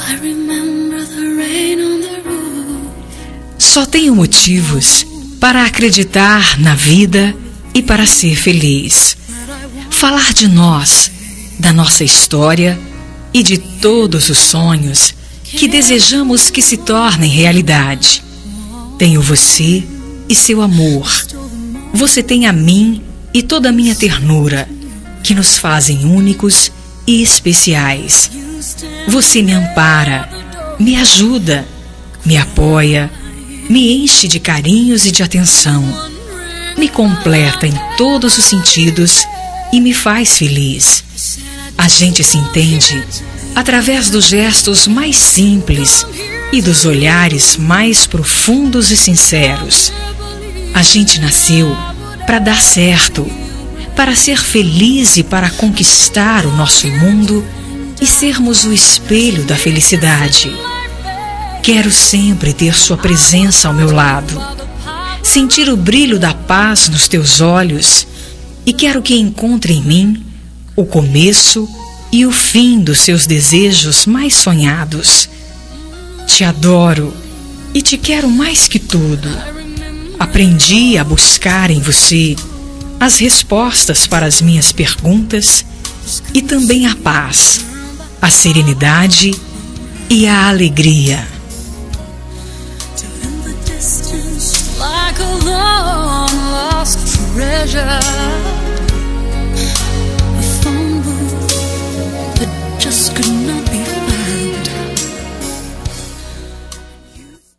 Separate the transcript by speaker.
Speaker 1: Só tenho motivos para acreditar na vida e para ser feliz. Falar de nós, da nossa história e de todos os sonhos que desejamos que se tornem realidade. Tenho você e seu amor. Você tem a mim e toda a minha ternura, que nos fazem únicos e especiais. Você me ampara, me ajuda, me apoia, me enche de carinhos e de atenção, me completa em todos os sentidos e me faz feliz. A gente se entende através dos gestos mais simples e dos olhares mais profundos e sinceros. A gente nasceu para dar certo, para ser feliz e para conquistar o nosso mundo e sermos o espelho da felicidade. Quero sempre ter sua presença ao meu lado, sentir o brilho da paz nos teus olhos e quero que encontre em mim o começo e o fim dos seus desejos mais sonhados. Te adoro e te quero mais que tudo. Aprendi a buscar em você as respostas para as minhas perguntas e também a paz, a serenidade e a alegria.
Speaker 2: Like a long lost treasure, a phone booth that just could not be